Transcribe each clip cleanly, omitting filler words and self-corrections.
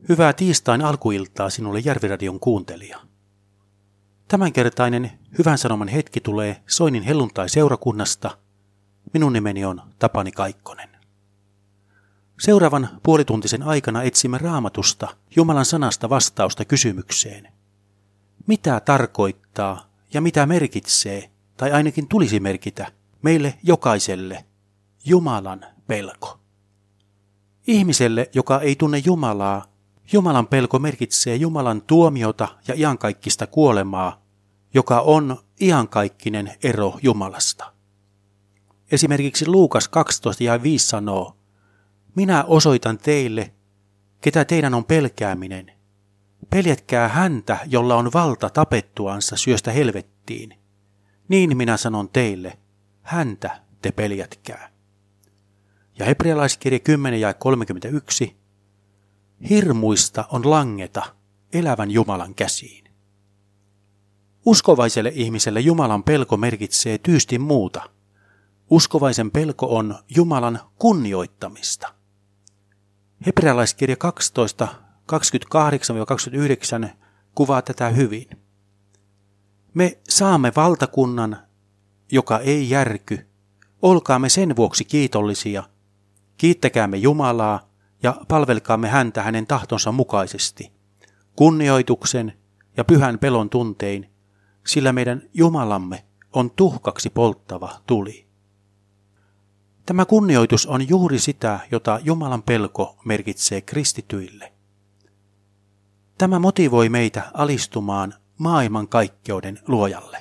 Hyvää tiistain alkuiltaa sinulle Järviradion kuuntelija. Tämänkertainen Hyvän sanoman hetki tulee Soinin helluntai-seurakunnasta. Minun nimeni on Tapani Kaikkonen. Seuraavan puolituntisen aikana etsimme Raamatusta Jumalan sanasta vastausta kysymykseen. Mitä tarkoittaa ja mitä merkitsee, tai ainakin tulisi merkitä, meille jokaiselle Jumalan pelko? Ihmiselle, joka ei tunne Jumalaa, Jumalan pelko merkitsee Jumalan tuomiota ja iankaikkista kuolemaa, joka on iankaikkinen ero Jumalasta. Esimerkiksi Luukas 12:5 sanoo, minä osoitan teille, ketä teidän on pelkääminen. Peljätkää häntä, jolla on valta tapettuansa syöstä helvettiin. Niin minä sanon teille, häntä te peljätkää. Ja Hebrealaiskirje 10:31. Hirmuista on langeta elävän Jumalan käsiin. Uskovaiselle ihmiselle Jumalan pelko merkitsee tyystin muuta. Uskovaisen pelko on Jumalan kunnioittamista. Hebrealaiskirja 12:28-29 kuvaa tätä hyvin. Me saamme valtakunnan, joka ei järky. Olkaamme sen vuoksi kiitollisia. Kiittäkäämme Jumalaa ja palvelkaamme häntä hänen tahtonsa mukaisesti, kunnioituksen ja pyhän pelon tuntein, sillä meidän Jumalamme on tuhkaksi polttava tuli. Tämä kunnioitus on juuri sitä, jota Jumalan pelko merkitsee kristityille. Tämä motivoi meitä alistumaan maailmankaikkeuden luojalle.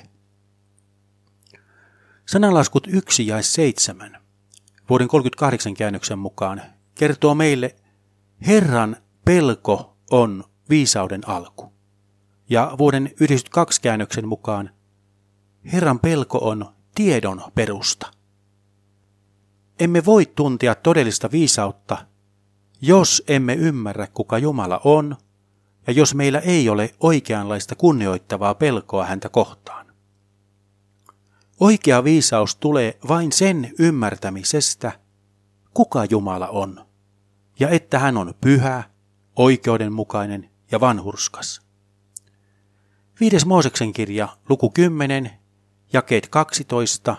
Sananlaskut 1:7 vuoden 38 käännöksen mukaan kertoo meille, Herran pelko on viisauden alku. Ja vuoden 92 käännöksen mukaan, Herran pelko on tiedon perusta. Emme voi tuntea todellista viisautta, jos emme ymmärrä, kuka Jumala on, ja jos meillä ei ole oikeanlaista kunnioittavaa pelkoa häntä kohtaan. Oikea viisaus tulee vain sen ymmärtämisestä, kuka Jumala on, ja että hän on pyhä, oikeudenmukainen ja vanhurskas. 5. Mooseksen kirja, luku 10, jakeet 12,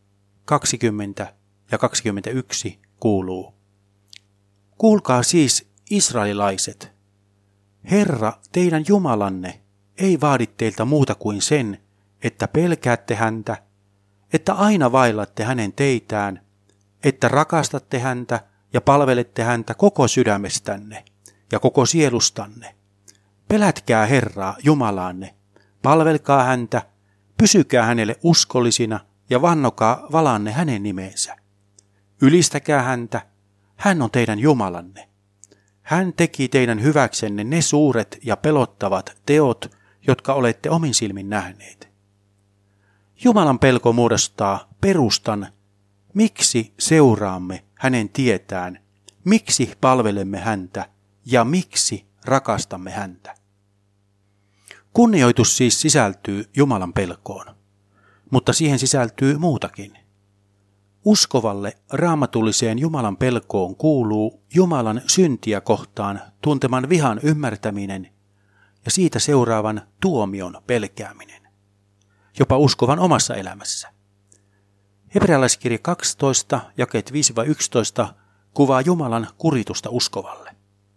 20 ja 21 kuuluu. Kuulkaa siis, israelilaiset, Herra, teidän Jumalanne, ei vaadi teiltä muuta kuin sen, että pelkäätte häntä, että aina vaillatte hänen teitään, että rakastatte häntä ja palvelette häntä koko sydämestänne ja koko sielustanne. Pelätkää Herraa, Jumalaanne, palvelkaa häntä, pysykää hänelle uskollisina ja vannokaa valanne hänen nimeensä. Ylistäkää häntä, hän on teidän Jumalanne. Hän teki teidän hyväksenne ne suuret ja pelottavat teot, jotka olette omin silmin nähneet. Jumalan pelko muodostaa perustan, miksi seuraamme hänen tietään, miksi palvelemme häntä ja miksi rakastamme häntä. Kunnioitus siis sisältyy Jumalan pelkoon, mutta siihen sisältyy muutakin. Uskovalle raamatulliseen Jumalan pelkoon kuuluu Jumalan syntiä kohtaan tunteman vihan ymmärtäminen ja siitä seuraavan tuomion pelkääminen, jopa uskovan omassa elämässä. Hebrealaiskirja 12, jakeet 5-11 kuvaa Jumalan kuritusta uskovalle.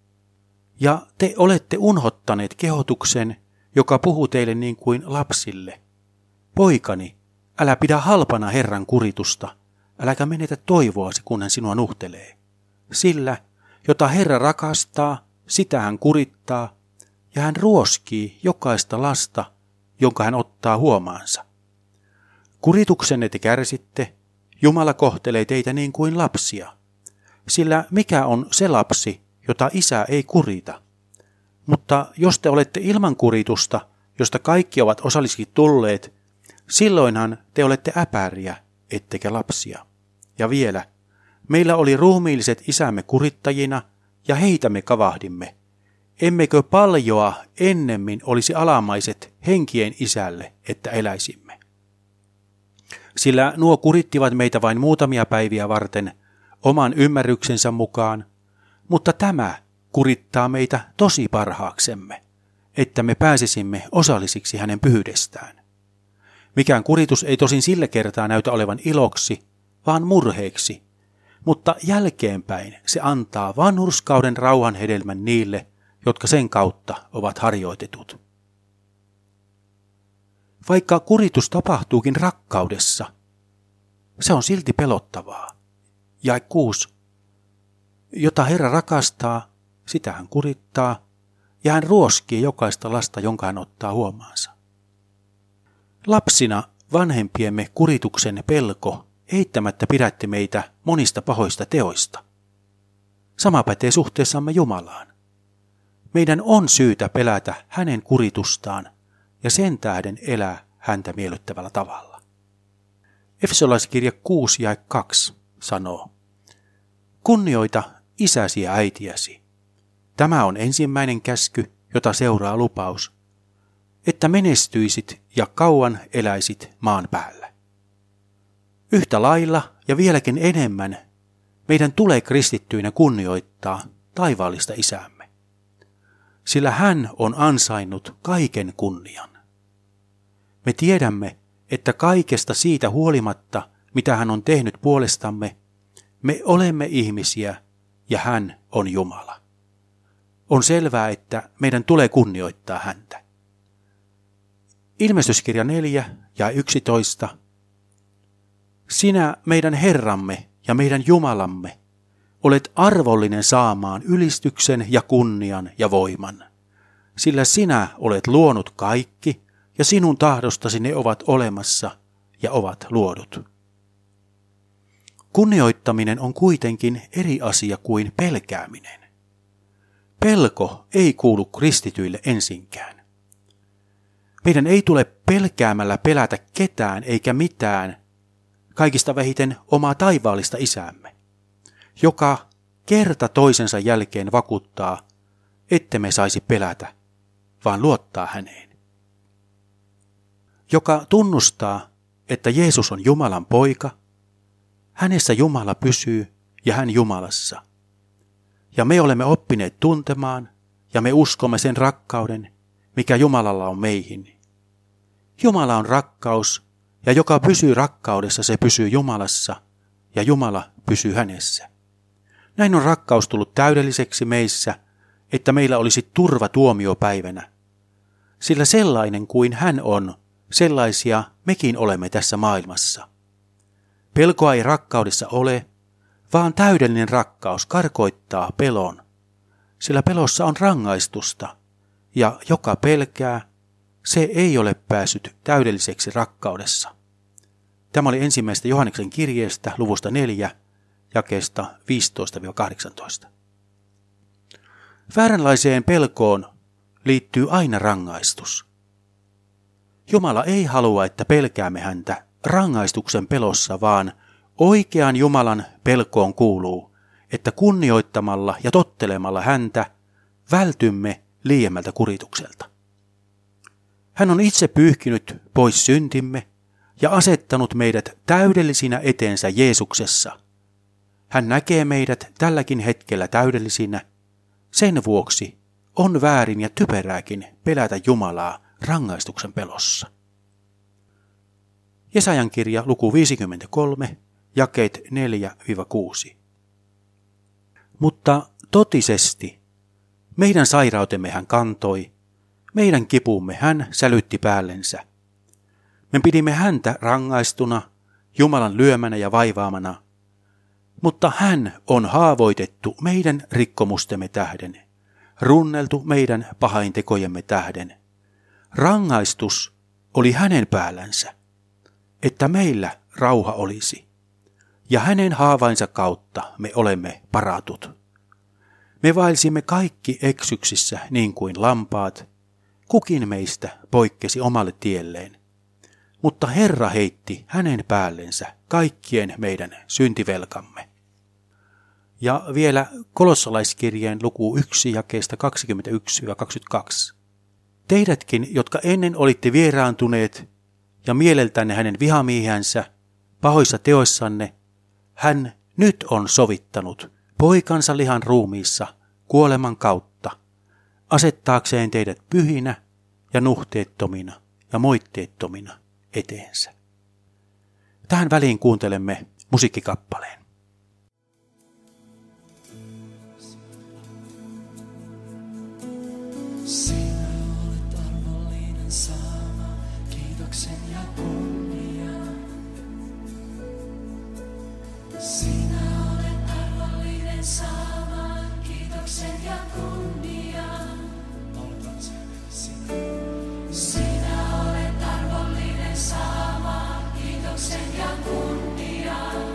Ja te olette unhottaneet kehotuksen, joka puhuu teille niin kuin lapsille. Poikani, älä pidä halpana Herran kuritusta, äläkä menetä toivoasi, kun hän sinua nuhtelee. Sillä, jota Herra rakastaa, sitä hän kurittaa, ja hän ruoskii jokaista lasta, jonka hän ottaa huomaansa. Kurituksenne te kärsitte, Jumala kohtelee teitä niin kuin lapsia. Sillä mikä on se lapsi, jota isä ei kurita? Mutta jos te olette ilman kuritusta, josta kaikki ovat osallisiksi tulleet, silloinhan te olette äpäriä, ettekä lapsia. Ja vielä, meillä oli ruumiilliset isämme kurittajina, ja heitä me kavahdimme. Emmekö paljoa ennemmin olisi alamaiset henkien isälle, että eläisimme? Sillä nuo kurittivat meitä vain muutamia päiviä varten, oman ymmärryksensä mukaan, mutta tämä, kurittaa meitä tosi parhaaksemme, että me pääsisimme osallisiksi hänen pyhyydestään. Mikään kuritus ei tosin sillä kertaa näytä olevan iloksi, vaan murheeksi, mutta jälkeenpäin se antaa vanhurskauden rauhan hedelmän niille, jotka sen kautta ovat harjoitetut. Vaikka kuritus tapahtuukin rakkaudessa, se on silti pelottavaa. Jae 6. Jota Herra rakastaa, sitä hän kurittaa, ja hän ruoskii jokaista lasta, jonka hän ottaa huomaansa. Lapsina vanhempiemme kurituksen pelko eittämättä pidätti meitä monista pahoista teoista. Sama pätee suhteessamme Jumalaan. Meidän on syytä pelätä hänen kuritustaan ja sen tähden elää häntä miellyttävällä tavalla. Efesolaiskirja 6 jae 2 sanoo: Kunnioita isäsi ja äitiäsi. Tämä on ensimmäinen käsky, jota seuraa lupaus, että menestyisit ja kauan eläisit maan päällä. Yhtä lailla ja vieläkin enemmän meidän tulee kristittyinä kunnioittaa taivaallista isäämme, sillä hän on ansainnut kaiken kunnian. Me tiedämme, että kaikesta siitä huolimatta, mitä hän on tehnyt puolestamme, me olemme ihmisiä ja hän on Jumala. On selvää, että meidän tulee kunnioittaa häntä. Ilmestyskirja 4 ja 11. Sinä, meidän Herramme ja meidän Jumalamme, olet arvollinen saamaan ylistyksen ja kunnian ja voiman, sillä sinä olet luonut kaikki ja sinun tahdostasi ne ovat olemassa ja ovat luodut. Kunnioittaminen on kuitenkin eri asia kuin pelkääminen. Pelko ei kuulu kristityille ensinkään. Meidän ei tule pelkäämällä pelätä ketään eikä mitään, kaikista vähiten omaa taivaallista isäämme, joka kerta toisensa jälkeen vakuuttaa, ettemme saisi pelätä, vaan luottaa häneen. Joka tunnustaa, että Jeesus on Jumalan poika, hänessä Jumala pysyy ja hän Jumalassa. Ja me olemme oppineet tuntemaan ja me uskomme sen rakkauden, mikä Jumalalla on meihin. Jumala on rakkaus ja joka pysyy rakkaudessa, se pysyy Jumalassa ja Jumala pysyy hänessä. Näin on rakkaus tullut täydelliseksi meissä, että meillä olisi turva tuomiopäivänä. Sillä sellainen kuin hän on, sellaisia mekin olemme tässä maailmassa. Pelkoa ei rakkaudessa ole, vaan täydellinen rakkaus karkoittaa pelon, sillä pelossa on rangaistusta, ja joka pelkää, se ei ole päässyt täydelliseksi rakkaudessa. Tämä oli ensimmäistä Johanneksen kirjeestä luvusta 4, jakeesta 15-18. Vääränlaiseen pelkoon liittyy aina rangaistus. Jumala ei halua, että pelkäämme häntä rangaistuksen pelossa, vaan oikean Jumalan pelkoon kuuluu, että kunnioittamalla ja tottelemalla häntä vältymme liiemmältä kuritukselta. Hän on itse pyyhkinyt pois syntimme ja asettanut meidät täydellisinä eteensä Jeesuksessa. Hän näkee meidät tälläkin hetkellä täydellisinä. Sen vuoksi on väärin ja typerääkin pelätä Jumalaa rangaistuksen pelossa. Jesajan kirja luku 53, jakeet 4-6. Mutta totisesti meidän sairautemme hän kantoi, meidän kipumme hän sälytti päällensä. Me pidimme häntä rangaistuna, Jumalan lyömänä ja vaivaamana, mutta hän on haavoitettu meidän rikkomustemme tähden, runneltu meidän pahaintekojemme tähden. Rangaistus oli hänen päällänsä, että meillä rauha olisi, ja hänen haavainsa kautta me olemme paratut. Me vaelsimme kaikki eksyksissä niin kuin lampaat, kukin meistä poikkesi omalle tielleen, mutta Herra heitti hänen päällensä kaikkien meidän syntivelkamme. Ja vielä Kolossalaiskirjeen luku 1 jakeesta 21-22. Teidätkin, jotka ennen olitte vieraantuneet ja mieleltänne hänen vihamiehiänsä, pahoissa teoissanne, hän nyt on sovittanut poikansa lihan ruumiissa kuoleman kautta, asettaakseen teidät pyhinä ja nuhteettomina ja moitteettomina eteensä. Tähän väliin kuuntelemme musiikkikappaleen. Sinä olet armollinen saama kiitoksen ja kunnian. Sinä olet armollinen saama kiitoksen ja kunnian. Sinä olet armollinen saama kiitoksen ja kunnian.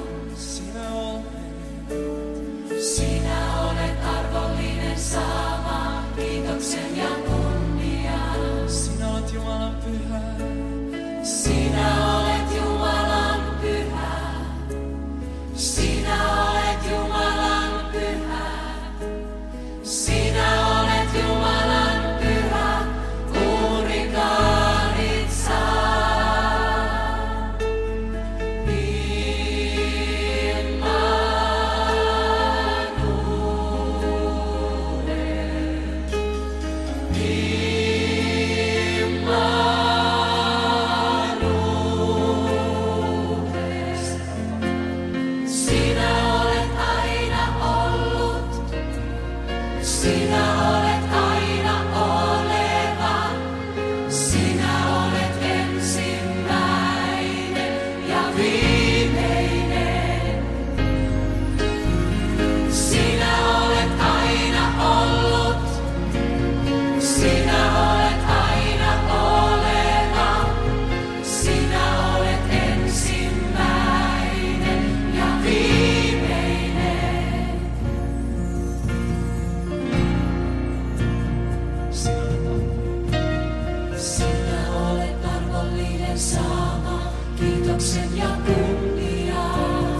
Sinä olet arvollinen saama kiitoksen ja kunnian. Sinä olet Jumalan pyhä. Sinä olet Jumalan pyhä. Sinä olet Jumalan pyhä. Sinä olet Jumalan pyhä. Kuurikaaritsa. Kiitoksen ja kunnian.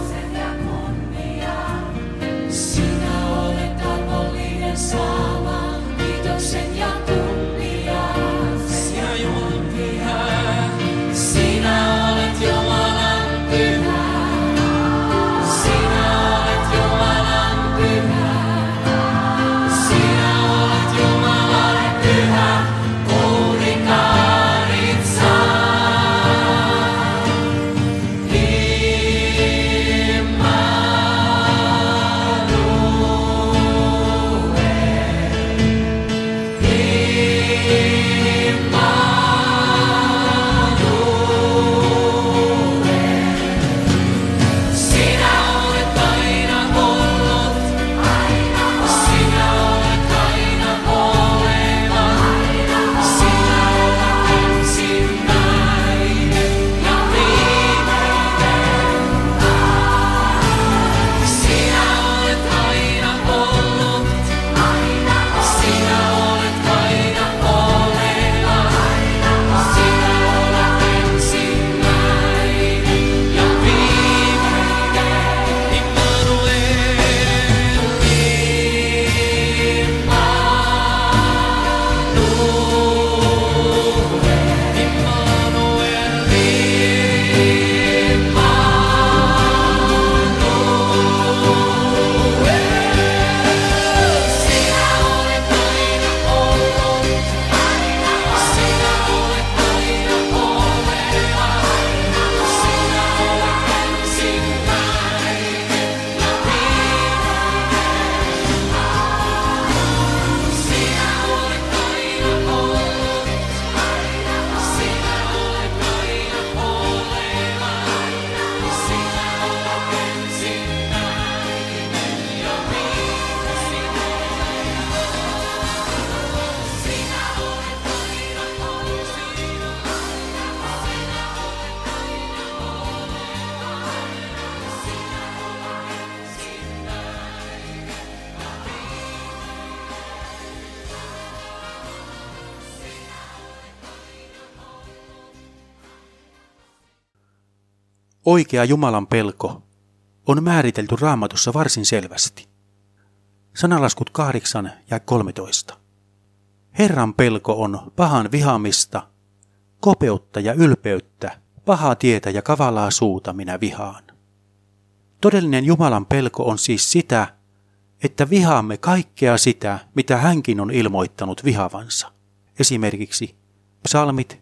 Sinä olet arvollinen saama kiitoksen ja kunnian. Sinä Jumalan pyhä. Sinä olet Jumalan pyhä. Sinä olet Jumalan pyhä. Sinä olet Jumalan pyhä. Kuurikaaritsa. Oikea Jumalan pelko on määritelty Raamatussa varsin selvästi. Sanalaskut 8 ja 13. Herran pelko on pahan vihaamista, kopeutta ja ylpeyttä, pahaa tietä ja kavalaa suuta minä vihaan. Todellinen Jumalan pelko on siis sitä, että vihaamme kaikkea sitä, mitä hänkin on ilmoittanut vihavansa. Esimerkiksi psalmit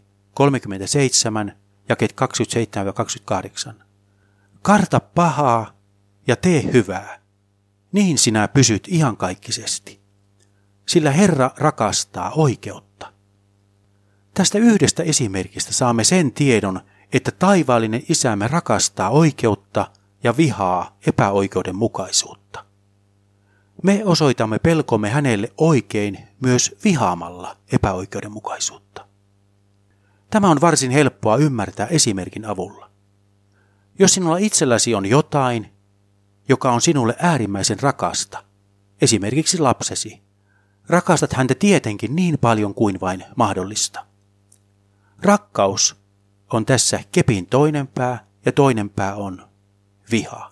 37, jakeet 27-28. Karta pahaa ja tee hyvää, niin sinä pysyt iankaikkisesti, sillä Herra rakastaa oikeutta. Tästä yhdestä esimerkistä saamme sen tiedon, että taivaallinen Isämme rakastaa oikeutta ja vihaa epäoikeudenmukaisuutta. Me osoitamme pelkomme hänelle oikein myös vihaamalla epäoikeudenmukaisuutta. Tämä on varsin helppoa ymmärtää esimerkin avulla. Jos sinulla itselläsi on jotain, joka on sinulle äärimmäisen rakasta, esimerkiksi lapsesi, rakastat häntä tietenkin niin paljon kuin vain mahdollista. Rakkaus on tässä kepin toinen pää ja toinen pää on viha.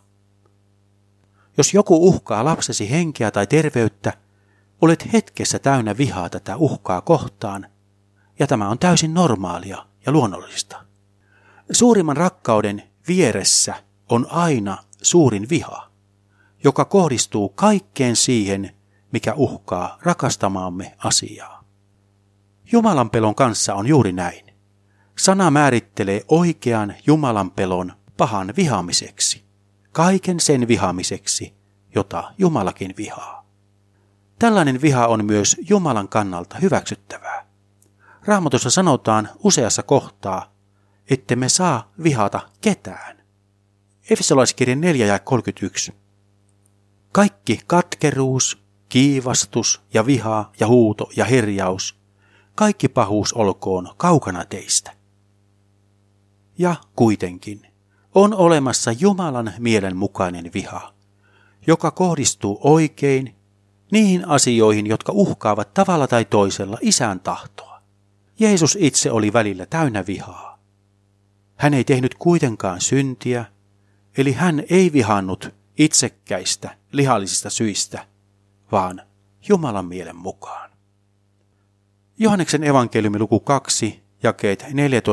Jos joku uhkaa lapsesi henkeä tai terveyttä, olet hetkessä täynnä vihaa tätä uhkaa kohtaan, ja tämä on täysin normaalia ja luonnollista. Suurimman rakkauden vieressä on aina suurin viha, joka kohdistuu kaikkeen siihen, mikä uhkaa rakastamaamme asiaa. Jumalan pelon kanssa on juuri näin. Sana määrittelee oikean Jumalan pelon pahan vihaamiseksi, kaiken sen vihaamiseksi, jota Jumalakin vihaa. Tällainen viha on myös Jumalan kannalta hyväksyttävää. Raamatussa sanotaan useassa kohtaa, ettemme saa vihata ketään. Efesolaiskirjan 4:31. Kaikki katkeruus, kiivastus ja viha ja huuto ja herjaus, kaikki pahuus olkoon kaukana teistä. Ja kuitenkin on olemassa Jumalan mielen mukainen viha, joka kohdistuu oikein niihin asioihin, jotka uhkaavat tavalla tai toisella Isän tahtoa. Jeesus itse oli välillä täynnä vihaa. Hän ei tehnyt kuitenkaan syntiä, eli hän ei vihannut itsekkäistä, lihallisista syistä, vaan Jumalan mielen mukaan. Johanneksen evankeliumi luku 2, jakeet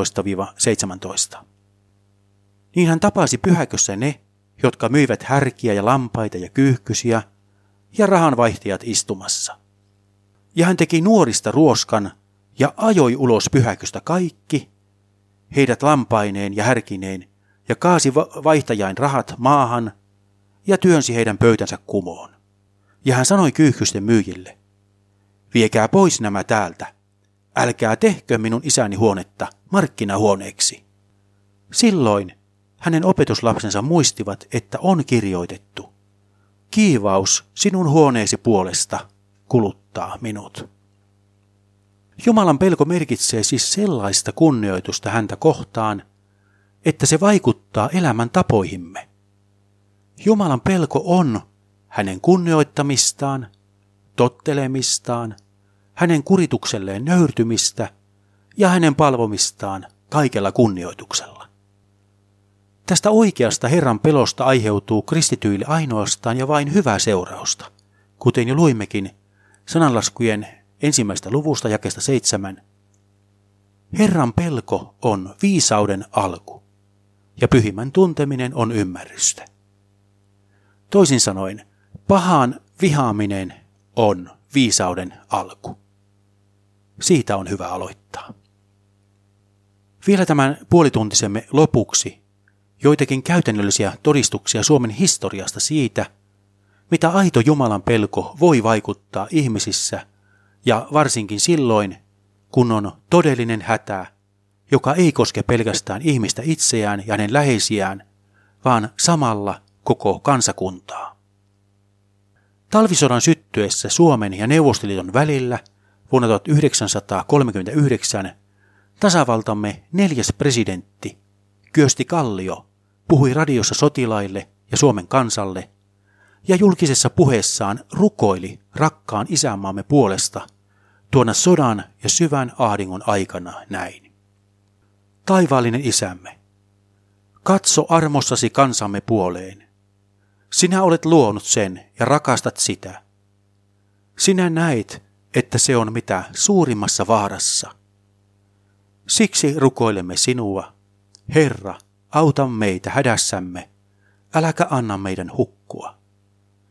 14-17. Niin hän tapasi pyhäkössä ne, jotka myivät härkiä ja lampaita ja kyyhkysiä, ja rahanvaihtajat istumassa. Ja hän teki nuorista ruoskan ja ajoi ulos pyhäköstä kaikki, heidät lampaineen ja härkineen, ja kaasi vaihtajain rahat maahan, ja työnsi heidän pöytänsä kumoon. Ja hän sanoi kyyhkysten myyjille, viekää pois nämä täältä, älkää tehkö minun isäni huonetta markkinahuoneeksi. Silloin hänen opetuslapsensa muistivat, että on kirjoitettu, kiivaus sinun huoneesi puolesta kuluttaa minut. Jumalan pelko merkitsee siis sellaista kunnioitusta häntä kohtaan, että se vaikuttaa elämän tapoihimme. Jumalan pelko on hänen kunnioittamistaan, tottelemistaan, hänen kuritukselleen nöyrtymistä ja hänen palvomistaan kaikella kunnioituksella. Tästä oikeasta Herran pelosta aiheutuu kristityille ainoastaan ja vain hyvää seurausta, kuten jo luimmekin sananlaskujen 1. luvusta jakeesta 7. Herran pelko on viisauden alku, ja pyhimmän tunteminen on ymmärrystä. Toisin sanoen, pahan vihaaminen on viisauden alku. Siitä on hyvä aloittaa. Vielä tämän puolituntisemme lopuksi joitakin käytännöllisiä todistuksia Suomen historiasta siitä, mitä aito Jumalan pelko voi vaikuttaa ihmisissä ja varsinkin silloin, kun on todellinen hätä, joka ei koske pelkästään ihmistä itseään ja hänen läheisiään, vaan samalla koko kansakuntaa. Talvisodan syttyessä Suomen ja Neuvostoliiton välillä vuonna 1939 tasavaltamme 4. presidentti Kyösti Kallio puhui radiossa sotilaille ja Suomen kansalle ja julkisessa puheessaan rukoili rakkaan isänmaamme puolesta tuona sodan ja syvän ahdingon aikana näin. Taivaallinen Isämme, katso armossasi kansamme puoleen. Sinä olet luonut sen ja rakastat sitä. Sinä näet, että se on mitä suurimmassa vaarassa. Siksi rukoilemme sinua, Herra, auta meitä hädässämme, äläkä anna meidän hukkua.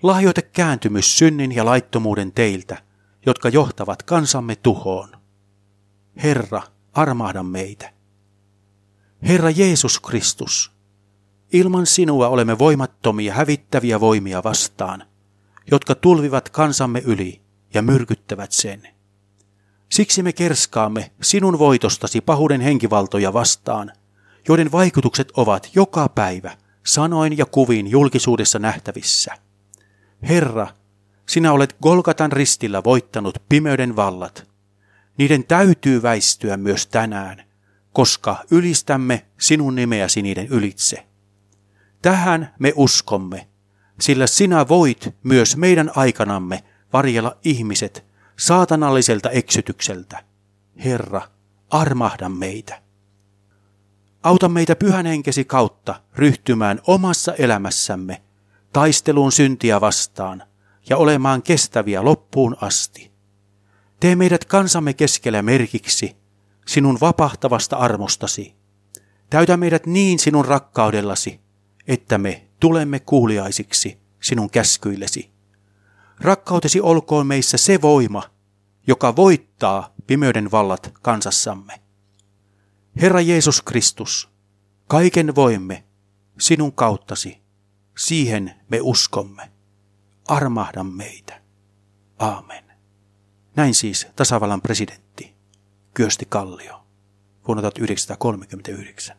Lahjoita kääntymys synnin ja laittomuuden teiltä, jotka johtavat kansamme tuhoon. Herra, armahda meitä. Herra Jeesus Kristus, ilman sinua olemme voimattomia hävittäviä voimia vastaan, jotka tulvivat kansamme yli ja myrkyttävät sen. Siksi me kerskaamme sinun voitostasi pahuuden henkivaltoja vastaan, joiden vaikutukset ovat joka päivä sanoin ja kuvin julkisuudessa nähtävissä. Herra, sinä olet Golgatan ristillä voittanut pimeyden vallat. Niiden täytyy väistyä myös tänään, koska ylistämme sinun nimeäsi niiden ylitse. Tähän me uskomme, sillä sinä voit myös meidän aikanamme varjella ihmiset saatanalliselta eksytykseltä. Herra, armahda meitä. Auta meitä pyhän henkesi kautta ryhtymään omassa elämässämme taisteluun syntiä vastaan ja olemaan kestäviä loppuun asti. Tee meidät kansamme keskellä merkiksi sinun vapahtavasta armostasi. Täytä meidät niin sinun rakkaudellasi, että me tulemme kuuliaisiksi sinun käskyillesi. Rakkautesi olkoon meissä se voima, joka voittaa pimeyden vallat kansassamme. Herra Jeesus Kristus, kaiken voimme sinun kauttasi, siihen me uskomme. Armahda meitä. Aamen. Näin siis tasavallan presidentti Kyösti Kallio vuonna 1939.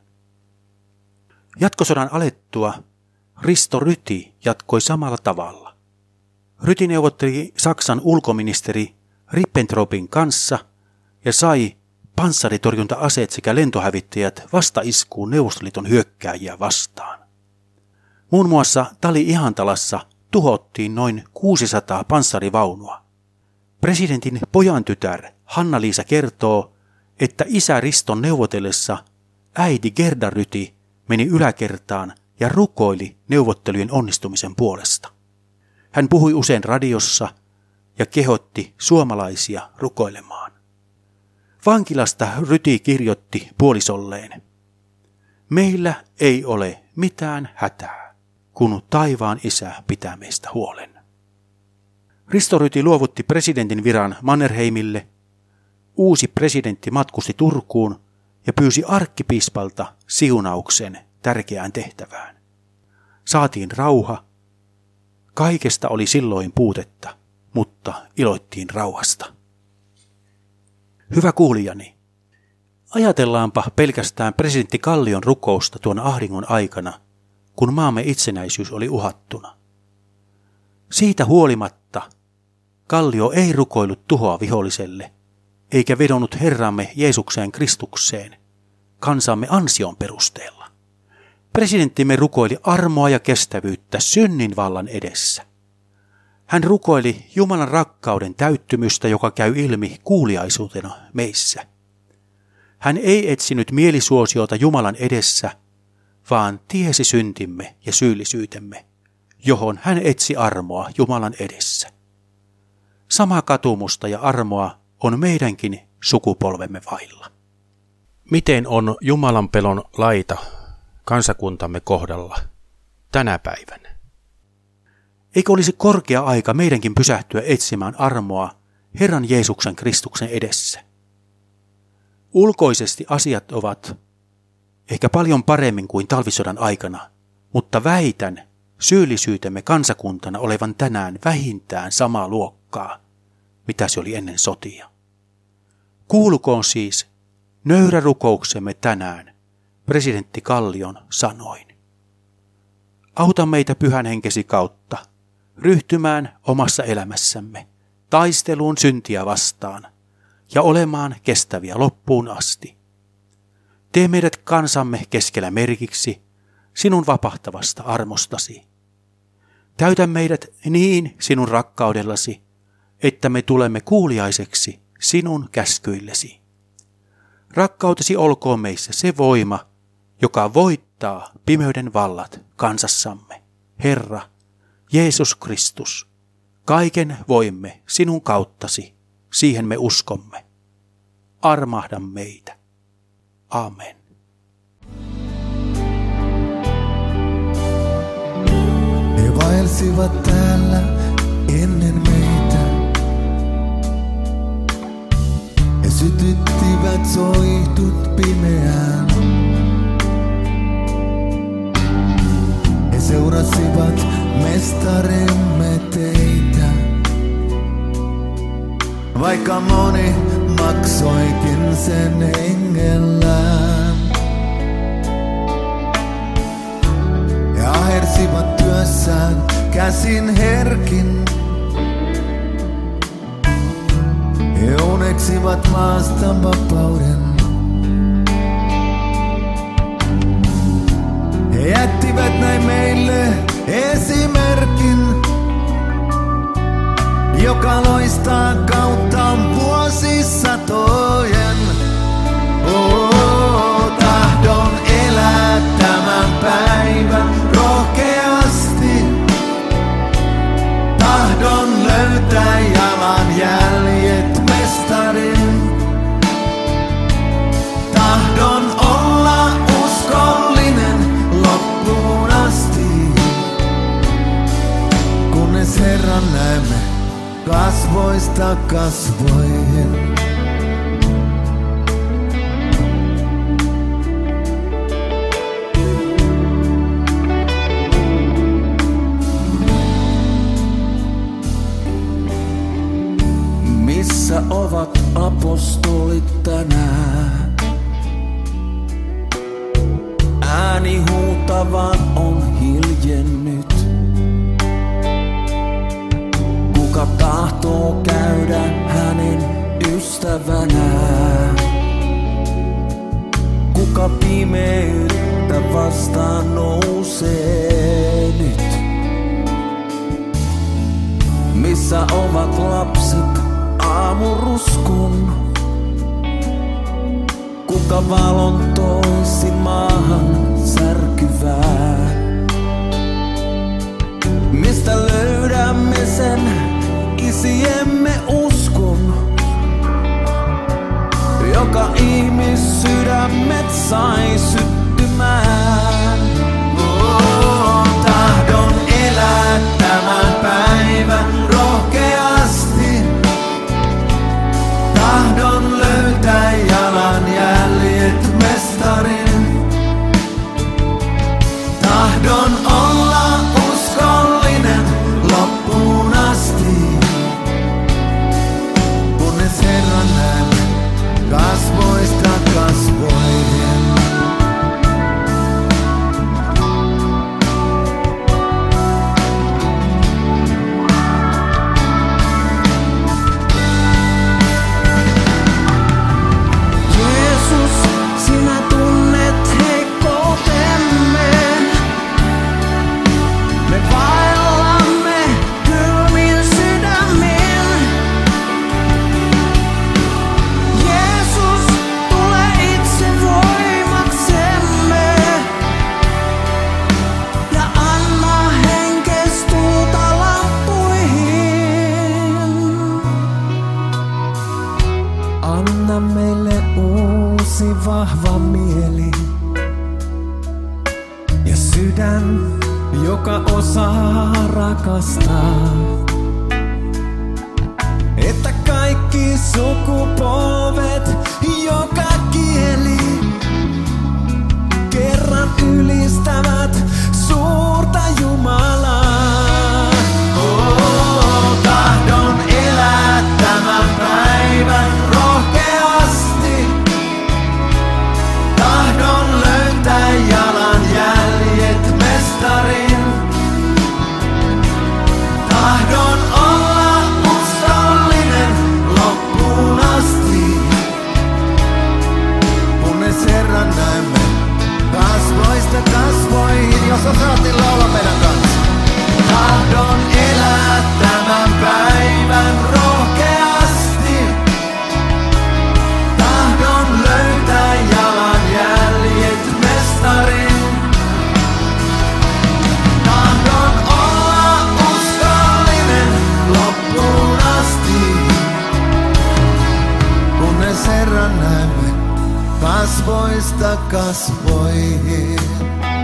Jatkosodan alettua Risto Ryti jatkoi samalla tavalla. Ryti neuvotteli Saksan ulkoministeri Ribbentropin kanssa ja sai panssaritorjunta-aseet sekä lentohävittäjät vastaiskuun Neuvostoliiton hyökkääjiä vastaan. Muun muassa Tali-Ihantalassa tuhottiin noin 600 panssarivaunua. Presidentin pojantytär Hanna-Liisa kertoo, että isä Riston neuvotellessa äiti Gerda Ryti meni yläkertaan ja rukoili neuvottelujen onnistumisen puolesta. Hän puhui usein radiossa ja kehotti suomalaisia rukoilemaan. Vankilasta Ryti kirjoitti puolisolleen: meillä ei ole mitään hätää, kun taivaan isä pitää meistä huolen. Risto Ryti luovutti presidentin viran Mannerheimille. Uusi presidentti matkusti Turkuun ja pyysi arkkipiispalta siunauksen tärkeään tehtävään. Saatiin rauha. Kaikesta oli silloin puutetta, mutta iloittiin rauhasta. Hyvä kuulijani, ajatellaanpa pelkästään presidentti Kallion rukousta tuon ahdingon aikana, kun maamme itsenäisyys oli uhattuna. Siitä huolimatta Kallio ei rukoillut tuhoa viholliselle, eikä vedonnut Herramme Jeesukseen Kristukseen kansamme ansion perusteella. Presidenttimme rukoili armoa ja kestävyyttä synnin vallan edessä. Hän rukoili Jumalan rakkauden täyttymystä, joka käy ilmi kuuliaisuutena meissä. Hän ei etsinyt mielisuosiota Jumalan edessä, vaan tiesi syntimme ja syyllisyytemme, johon hän etsi armoa Jumalan edessä. Sama katumusta ja armoa on meidänkin sukupolvemme vailla. Miten on Jumalan pelon laita kansakuntamme kohdalla tänä päivänä? Eikö olisi korkea aika meidänkin pysähtyä etsimään armoa Herran Jeesuksen Kristuksen edessä? Ulkoisesti asiat ovat ehkä paljon paremmin kuin talvisodan aikana, mutta väitän syyllisyytemme kansakuntana olevan tänään vähintään samaa luokkaa, mitä se oli ennen sotia. Kuulukoon siis nöyrä rukouksemme tänään presidentti Kallion sanoin. Auta meitä pyhän henkesi kautta ryhtymään omassa elämässämme taisteluun syntiä vastaan ja olemaan kestäviä loppuun asti. Tee meidät kansamme keskellä merkiksi sinun vapahtavasta armostasi. Täytä meidät niin sinun rakkaudellasi, että me tulemme kuuliaiseksi sinun käskyillesi. Rakkautesi olkoon meissä se voima, joka voittaa pimeyden vallat kansassamme. Herra, Jeesus Kristus, kaiken voimme sinun kauttasi, siihen me uskomme. Armahda meitä. Amen. Me ahersivat täällä ennen meitä. He sytyttivät soihdut pimeään. He seurasivat mestarimme teitä. Vaikka moni maksoikin sen hengellään. He ahersivat työssään käsin herkin. He uneksivat maasta vapauden. He jättivät näin meille esimerkin, joka loistaa kautta vuosisatojen. Tahdon elää tämän päivän rohkeasti. Tahdon löytää jalanjäljet mestarin. Tahdon olla uskollinen loppuun asti, kunnes Herran näemme kasvoista kasvoihin. Missä ovat apostolit tänään? Ääni huutavan on hiljennyt. Kuka tahtoo käydä hänen ystävänään? Kuka pimeyttä vastaan nousee nyt? Missä ovat lapset aamuruskon? Kuka valon toisi maahan särkyvää? Mistä löydämme sen isiemme uskon, joka ihmissydämet sai syttymään? Tahdon elää tämän päivän rohkeasti. Tahdon löytää jalanjäljet mestarin. Tahdon olla uskollinen loppuun asti, kunnes Herran näemme kasvoista kasvoihin. Anna meille uusi vahva mieli ja sydän, joka osaa rakastaa. Että kaikki sukupolvet, joka kieli kerran ylistävät suurta Jumalaa. Tahdon elää tämän päivän rohkeasti. Tahdon löytää jalanjäljet mestarin. Tahdon olla uskollinen loppuun asti, kunnes Herran näemme kasvoista kasvoihin. Jos osaat, niin laula meidän kanssa. Tahdon elää tämän päivän rohkeasti. Tahdon löytää jalanjäljet mestarin. Tahdon olla uskollinen loppuun asti, Herran näemme kasvoista kasvoihin.